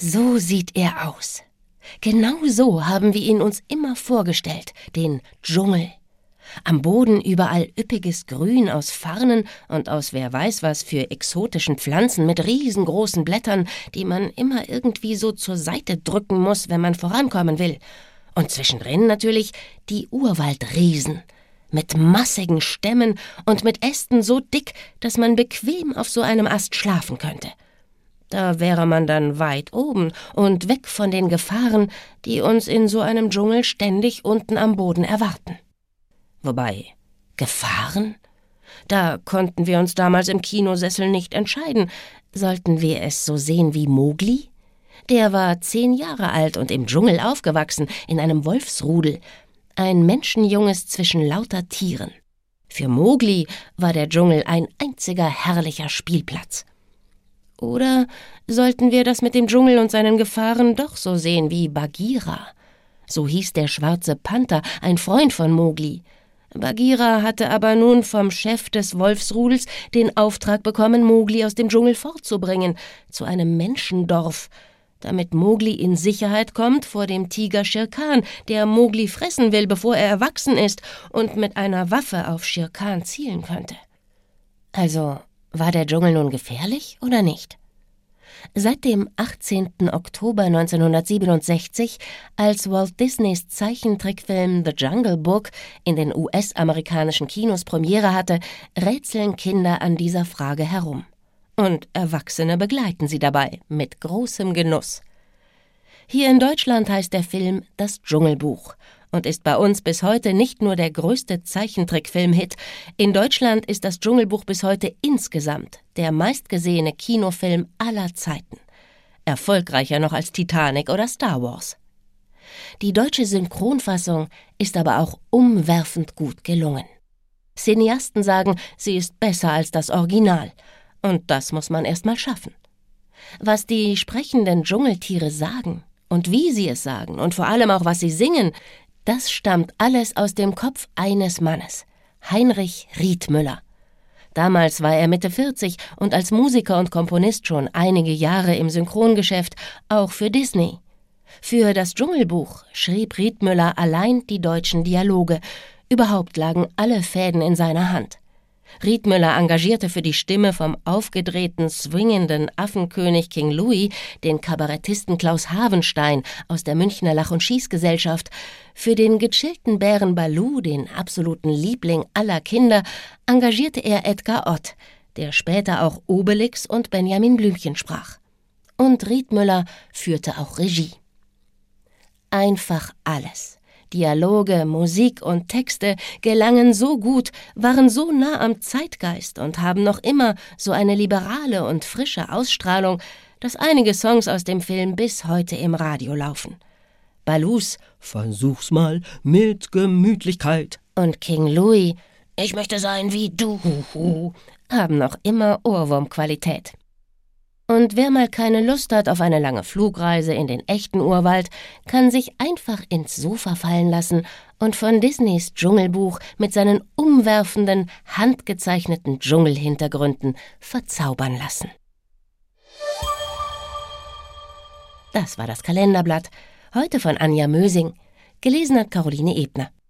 So sieht er aus. Genau so haben wir ihn uns immer vorgestellt, den Dschungel. Am Boden überall üppiges Grün aus Farnen und aus wer weiß was für exotischen Pflanzen mit riesengroßen Blättern, die man immer irgendwie so zur Seite drücken muss, wenn man vorankommen will. Und zwischendrin natürlich die Urwaldriesen mit massigen Stämmen und mit Ästen so dick, dass man bequem auf so einem Ast schlafen könnte. Da wäre man dann weit oben und weg von den Gefahren, die uns in so einem Dschungel ständig unten am Boden erwarten. Wobei, Gefahren? Da konnten wir uns damals im Kinosessel nicht entscheiden. Sollten wir es so sehen wie Mowgli? Der war 10 Jahre alt und im Dschungel aufgewachsen, in einem Wolfsrudel. Ein Menschenjunges zwischen lauter Tieren. Für Mowgli war der Dschungel ein einziger herrlicher Spielplatz. Oder sollten wir das mit dem Dschungel und seinen Gefahren doch so sehen wie Bagheera? So hieß der schwarze Panther, ein Freund von Mowgli. Bagheera hatte aber nun vom Chef des Wolfsrudels den Auftrag bekommen, Mowgli aus dem Dschungel fortzubringen, zu einem Menschendorf, damit Mowgli in Sicherheit kommt vor dem Tiger Shere Khan, der Mowgli fressen will, bevor er erwachsen ist und mit einer Waffe auf Shere Khan zielen könnte. Also, war der Dschungel nun gefährlich oder nicht? Seit dem 18. Oktober 1967, als Walt Disneys Zeichentrickfilm The Jungle Book in den US-amerikanischen Kinos Premiere hatte, rätseln Kinder an dieser Frage herum. Und Erwachsene begleiten sie dabei mit großem Genuss. Hier in Deutschland heißt der Film Das Dschungelbuch und ist bei uns bis heute nicht nur der größte Zeichentrickfilm-Hit. In Deutschland ist das Dschungelbuch bis heute insgesamt der meistgesehene Kinofilm aller Zeiten. Erfolgreicher noch als Titanic oder Star Wars. Die deutsche Synchronfassung ist aber auch umwerfend gut gelungen. Cineasten sagen, sie ist besser als das Original. Und das muss man erst mal schaffen. Was die sprechenden Dschungeltiere sagen und wie sie es sagen und vor allem auch was sie singen, das stammt alles aus dem Kopf eines Mannes, Heinrich Riethmüller. Damals war er Mitte 40 und als Musiker und Komponist schon einige Jahre im Synchrongeschäft, auch für Disney. Für das Dschungelbuch schrieb Riethmüller allein die deutschen Dialoge. Überhaupt lagen alle Fäden in seiner Hand. Riethmüller engagierte für die Stimme vom aufgedrehten, swingenden Affenkönig King Louis den Kabarettisten Klaus Havenstein aus der Münchner Lach- und Schießgesellschaft. Für den gechillten Bären Baloo, den absoluten Liebling aller Kinder, engagierte er Edgar Ott, der später auch Obelix und Benjamin Blümchen sprach. Und Riethmüller führte auch Regie. Einfach alles. Dialoge, Musik und Texte gelangen so gut, waren so nah am Zeitgeist und haben noch immer so eine liberale und frische Ausstrahlung, dass einige Songs aus dem Film bis heute im Radio laufen. Baloos »Versuch's mal mit Gemütlichkeit« und King Louis »Ich möchte sein wie du« haben noch immer Ohrwurmqualität. Und wer mal keine Lust hat auf eine lange Flugreise in den echten Urwald, kann sich einfach ins Sofa fallen lassen und von Disneys Dschungelbuch mit seinen umwerfenden, handgezeichneten Dschungelhintergründen verzaubern lassen. Das war das Kalenderblatt, heute von Anja Mösing, gelesen hat Caroline Ebner.